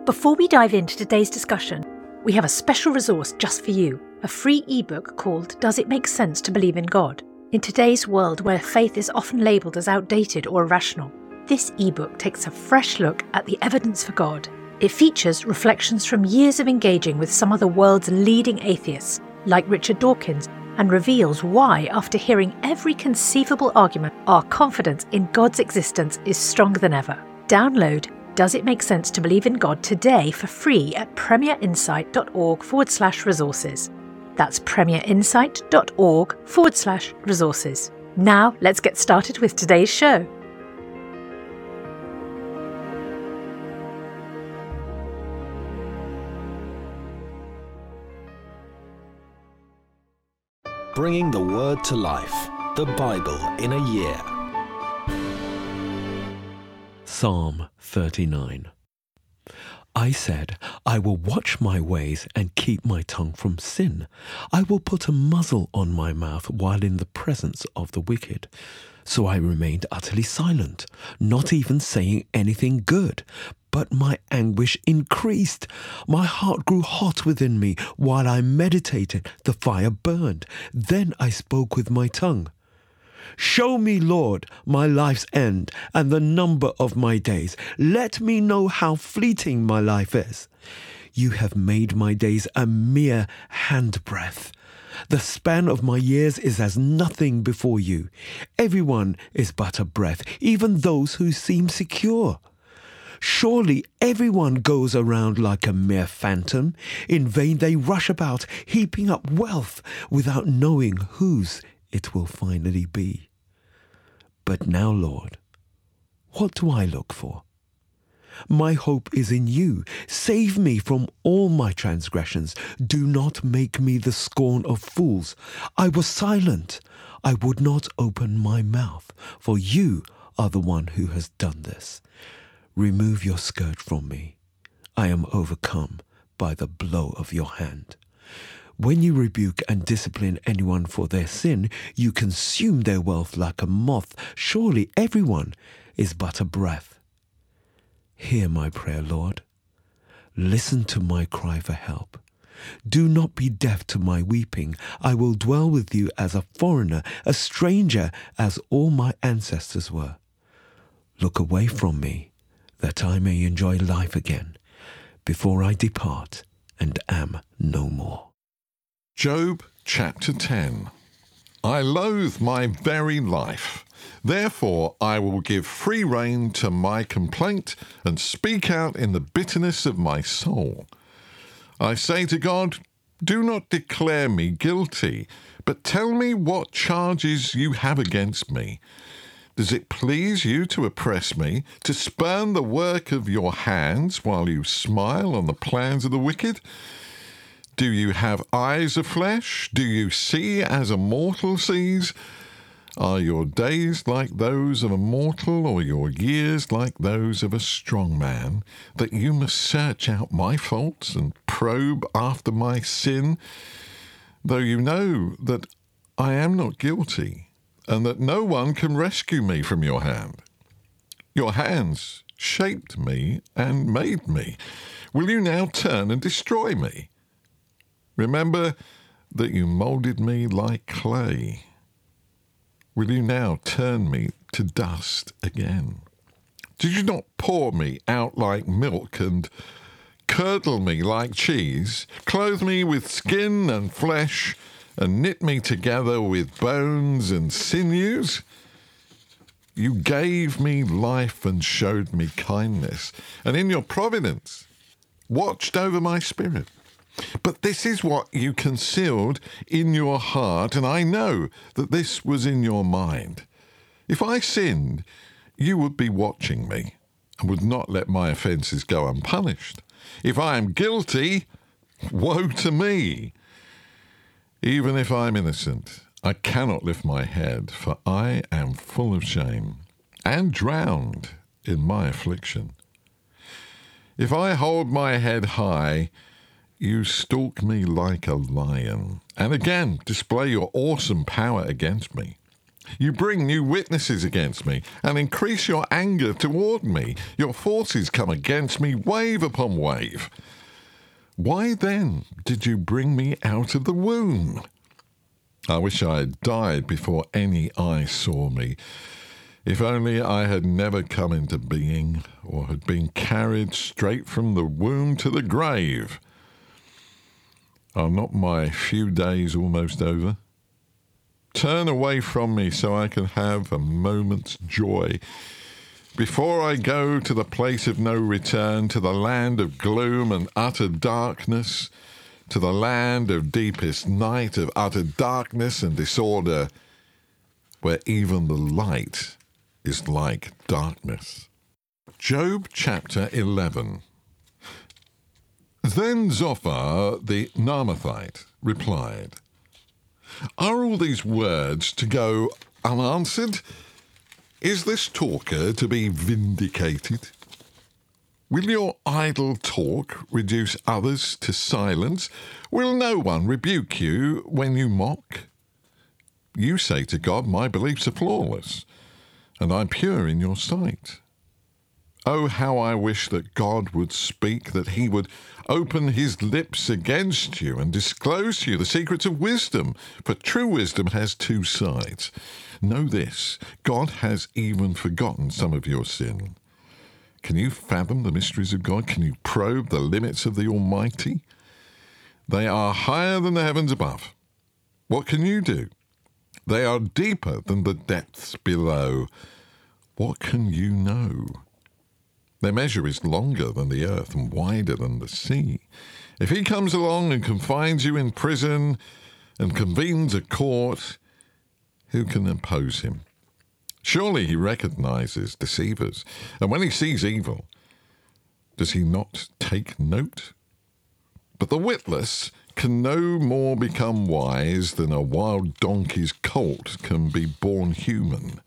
Before we dive into today's discussion, we have a special resource just for you, a free ebook called Does It Make Sense to Believe in God? In today's world where faith is often labelled as outdated or irrational, this ebook takes a fresh look at the evidence for God. It features reflections from years of engaging with some of the world's leading atheists, like Richard Dawkins, and reveals why, after hearing every conceivable argument, our confidence in God's existence is stronger than ever. Download Does It Make Sense to Believe in God today for free at premierinsight.org/resources. That's premierinsight.org/resources. Now let's get started with today's show. Bringing the Word to life, the Bible in a year. Psalm 39. I said, I will watch my ways and keep my tongue from sin. I will put a muzzle on my mouth while in the presence of the wicked. So I remained utterly silent, not even saying anything good. But my anguish increased. My heart grew hot within me. While I meditated, the fire burned. Then I spoke with my tongue. Show me, Lord, my life's end and the number of my days. Let me know how fleeting my life is. You have made my days a mere handbreadth. The span of my years is as nothing before you. Everyone is but a breath, even those who seem secure. Surely everyone goes around like a mere phantom. In vain they rush about, heaping up wealth without knowing whose it will finally be. But now, Lord, what do I look for? My hope is in you. Save me from all my transgressions. Do not make me the scorn of fools. I was silent. I would not open my mouth, for you are the one who has done this. Remove your skirt from me. I am overcome by the blow of your hand. When you rebuke and discipline anyone for their sin, you consume their wealth like a moth. Surely everyone is but a breath. Hear my prayer, Lord. Listen to my cry for help. Do not be deaf to my weeping. I will dwell with you as a foreigner, a stranger, as all my ancestors were. Look away from me, that I may enjoy life again, before I depart and am no more. Job chapter 10. I loathe my very life. Therefore I will give free rein to my complaint and speak out in the bitterness of my soul. I say to God, do not declare me guilty, but tell me what charges you have against me. Does it please you to oppress me, to spurn the work of your hands while you smile on the plans of the wicked? Do you have eyes of flesh? Do you see as a mortal sees? Are your days like those of a mortal, or your years like those of a strong man, that you must search out my faults and probe after my sin, though you know that I am not guilty, and that no one can rescue me from your hand? Your hands shaped me and made me. Will you now turn and destroy me? Remember that you moulded me like clay. Will you now turn me to dust again? Did you not pour me out like milk and curdle me like cheese, clothe me with skin and flesh, and knit me together with bones and sinews? You gave me life and showed me kindness, and in your providence watched over my spirit. But this is what you concealed in your heart, and I know that this was in your mind. If I sinned, you would be watching me and would not let my offences go unpunished. If I am guilty, woe to me. Even if I am innocent, I cannot lift my head, for I am full of shame and drowned in my affliction. If I hold my head high, you stalk me like a lion, and again display your awesome power against me. You bring new witnesses against me and increase your anger toward me. Your forces come against me wave upon wave. Why then did you bring me out of the womb? I wish I had died before any eye saw me. If only I had never come into being, or had been carried straight from the womb to the grave. Are not my few days almost over? Turn away from me so I can have a moment's joy. Before I go to the place of no return, to the land of gloom and utter darkness, to the land of deepest night, of utter darkness and disorder, where even the light is like darkness. Job chapter 11. Then Zophar the Naamathite replied, Are all these words to go unanswered? Is this talker to be vindicated? Will your idle talk reduce others to silence? Will no one rebuke you when you mock? You say to God, My beliefs are flawless, and I'm pure in your sight. Oh, how I wish that God would speak, that he would open his lips against you and disclose to you the secrets of wisdom, for true wisdom has two sides. Know this, God has even forgotten some of your sin. Can you fathom the mysteries of God? Can you probe the limits of the Almighty? They are higher than the heavens above. What can you do? They are deeper than the depths below. What can you know? Their measure is longer than the earth and wider than the sea. If he comes along and confines you in prison and convenes a court, who can oppose him? Surely he recognizes deceivers, and when he sees evil, does he not take note? But the witless can no more become wise than a wild donkey's colt can be born human.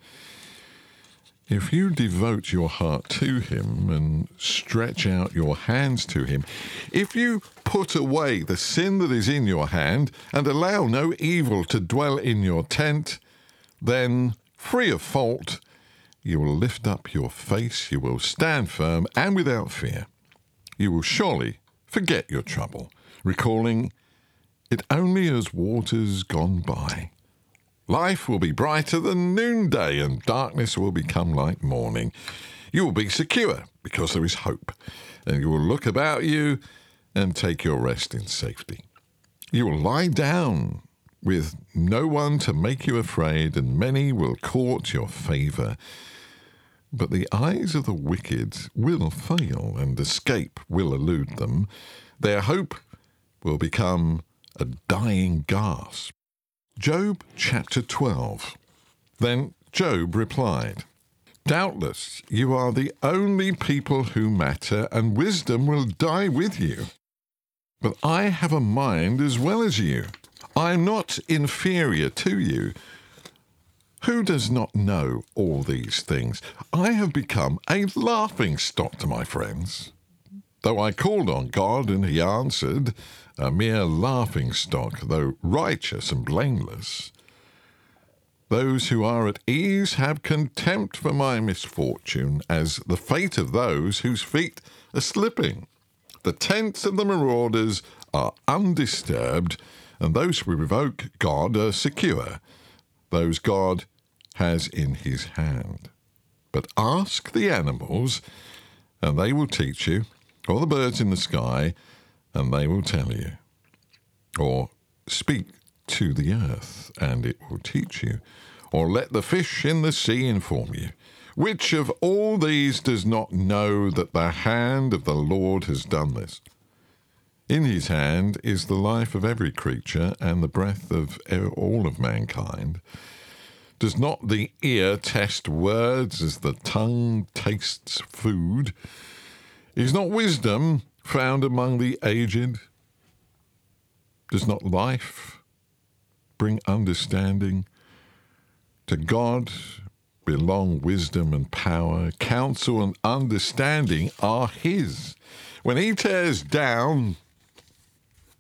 If you devote your heart to him and stretch out your hands to him, if you put away the sin that is in your hand and allow no evil to dwell in your tent, then, free of fault, you will lift up your face, you will stand firm and without fear. You will surely forget your trouble, recalling it only as waters gone by. Life will be brighter than noonday, and darkness will become like morning. You will be secure because there is hope, and you will look about you and take your rest in safety. You will lie down with no one to make you afraid, and many will court your favour. But the eyes of the wicked will fail, and escape will elude them. Their hope will become a dying gasp. Job chapter 12. Then Job replied, Doubtless you are the only people who matter, and wisdom will die with you. But I have a mind as well as you. I am not inferior to you. Who does not know all these things? I have become a laughing stock to my friends. Though I called on God and he answered, a mere laughing stock, though righteous and blameless. Those who are at ease have contempt for my misfortune, as the fate of those whose feet are slipping. The tents of the marauders are undisturbed, and those who provoke God are secure, those God has in his hand. But ask the animals, and they will teach you, or the birds in the sky, and they will tell you. Or speak to the earth, and it will teach you. Or let the fish in the sea inform you. Which of all these does not know that the hand of the Lord has done this? In his hand is the life of every creature and the breath of all of mankind. Does not the ear test words as the tongue tastes food? Is not wisdom found among the aged? Does not life bring understanding? To God belong wisdom and power. Counsel and understanding are his. When he tears down,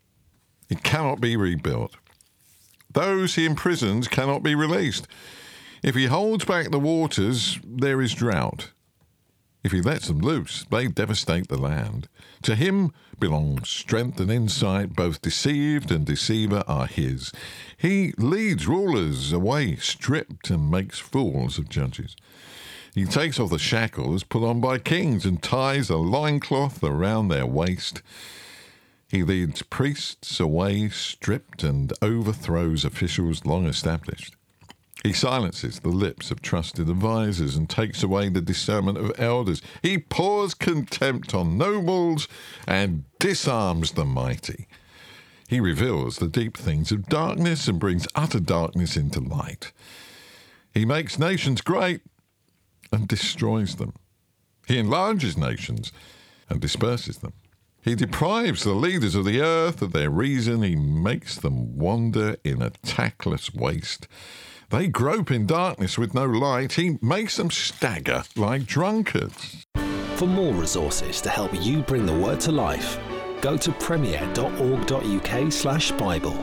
it cannot be rebuilt. Those he imprisons cannot be released. If he holds back the waters, there is drought. If he lets them loose, they devastate the land. To him belongs strength and insight, both deceived and deceiver are his. He leads rulers away stripped and makes fools of judges. He takes off the shackles put on by kings and ties a loincloth around their waist. He leads priests away stripped and overthrows officials long established. He silences the lips of trusted advisers and takes away the discernment of elders. He pours contempt on nobles and disarms the mighty. He reveals the deep things of darkness and brings utter darkness into light. He makes nations great and destroys them. He enlarges nations and disperses them. He deprives the leaders of the earth of their reason. He makes them wander in a tactless waste. They grope in darkness with no light. He makes them stagger like drunkards. For more resources to help you bring the word to life, go to premier.org.uk/Bible.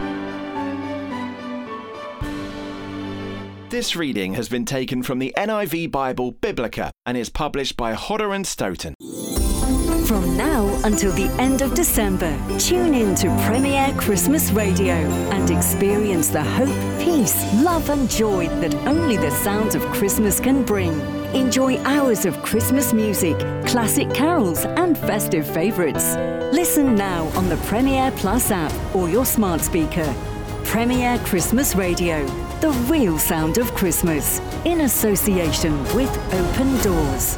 This reading has been taken from the NIV Bible Biblica and is published by Hodder and Stoughton. From now until the end of December, tune in to Premier Christmas Radio and experience the hope, peace, love and joy that only the sounds of Christmas can bring. Enjoy hours of Christmas music, classic carols and festive favourites. Listen now on the Premier Plus app or your smart speaker. Premier Christmas Radio, the real sound of Christmas, in association with Open Doors.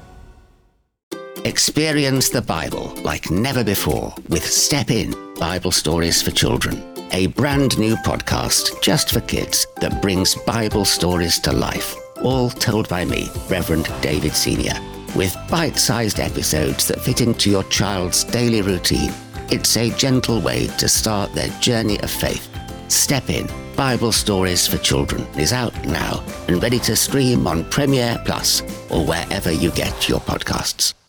Experience the Bible like never before with Step In, Bible Stories for Children, a brand new podcast just for kids that brings Bible stories to life, all told by me, Reverend David Senior, with bite-sized episodes that fit into your child's daily routine. It's a gentle way to start their journey of faith. Step In, Bible Stories for Children is out now and ready to stream on Premier Plus or wherever you get your podcasts.